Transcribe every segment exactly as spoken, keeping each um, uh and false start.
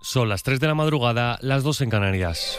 Son las tres de la madrugada, las dos en Canarias.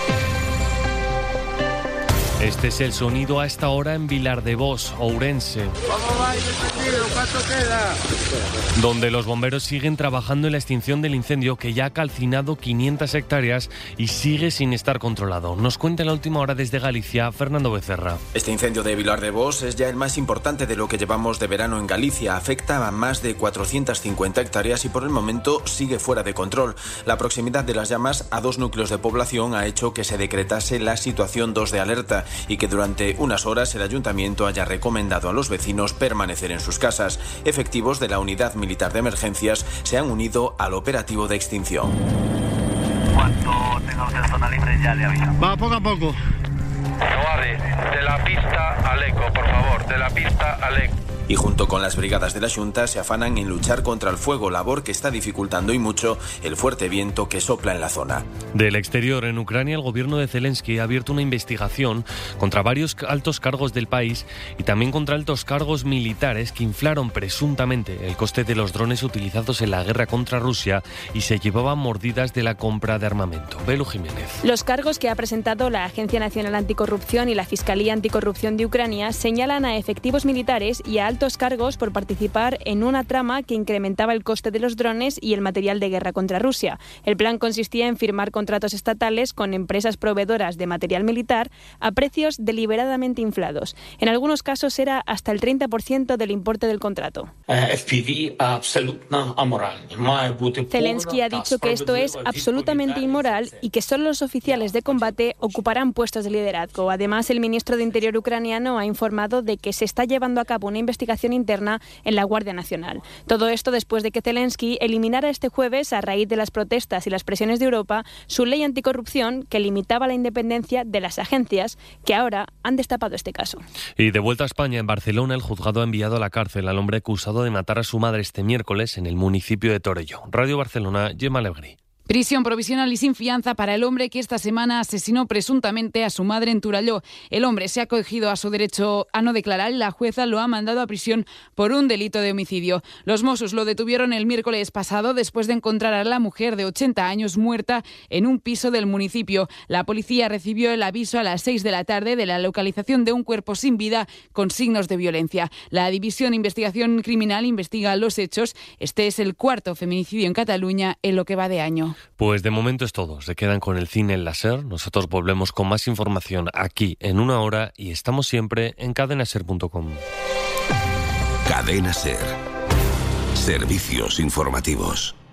Este es el sonido a esta hora en Vilardevós, Ourense. ¿Cómo va, detenido? ¿Cuánto queda? Donde los bomberos siguen trabajando en la extinción del incendio que ya ha calcinado quinientas hectáreas y sigue sin estar controlado. Nos cuenta en la última hora desde Galicia, Fernando Becerra. Este incendio de Vilardevós es ya el más importante de lo que llevamos de verano en Galicia. Afecta a más de cuatrocientas cincuenta hectáreas y por el momento sigue fuera de control. La proximidad de las llamas a dos núcleos de población ha hecho que se decretase la situación dos de alerta y que durante unas horas el ayuntamiento haya recomendado a los vecinos permanecer en sus casas. Efectivos de la Unidad Militar de Emergencias se han unido al operativo de extinción. Cuando tengamos la zona libre ya le aviso. Va poco a poco. Suave, de la pista al eco, por favor, de la pista al eco. Y junto con las brigadas de la Xunta se afanan en luchar contra el fuego, labor que está dificultando y mucho el fuerte viento que sopla en la zona. Del exterior, en Ucrania, el gobierno de Zelensky ha abierto una investigación contra varios altos cargos del país y también contra altos cargos militares que inflaron presuntamente el coste de los drones utilizados en la guerra contra Rusia y se llevaban mordidas de la compra de armamento. Belu Jiménez. Los cargos que ha presentado la Agencia Nacional Anticorrupción y la Fiscalía Anticorrupción de Ucrania señalan a efectivos militares y a altos cargos por participar en una trama que incrementaba el coste de los drones y el material de guerra contra Rusia. El plan consistía en firmar contratos estatales con empresas proveedoras de material militar a precios deliberadamente inflados. En algunos casos era hasta el treinta por ciento del importe del contrato. Zelensky ha dicho que esto es absolutamente inmoral y que solo los oficiales de combate ocuparán puestos de liderazgo. Además, el ministro de Interior ucraniano ha informado de que se está llevando a cabo una investigación interna en la Guardia Nacional. Todo esto después de que Zelensky eliminara este jueves, a raíz de las protestas y las presiones de Europa, su ley anticorrupción que limitaba la independencia de las agencias, que ahora han destapado este caso. Y de vuelta a España, en Barcelona, el juzgado ha enviado a la cárcel al hombre acusado de matar a su madre este miércoles en el municipio de Torelló. Radio Barcelona, Gemma Alegrí. Prisión provisional y sin fianza para el hombre que esta semana asesinó presuntamente a su madre en Torelló. El hombre se ha acogido a su derecho a no declarar y la jueza lo ha mandado a prisión por un delito de homicidio. Los Mossos lo detuvieron el miércoles pasado después de encontrar a la mujer de ochenta años muerta en un piso del municipio. La policía recibió el aviso a las seis de la tarde de la localización de un cuerpo sin vida con signos de violencia. La División de Investigación Criminal investiga los hechos. Este es el cuarto feminicidio en Cataluña en lo que va de año. Pues de momento es todo. Se quedan con el cine en la SER. Nosotros volvemos con más información aquí en una hora y estamos siempre en cadena ser punto com. Cadena SER. Servicios informativos.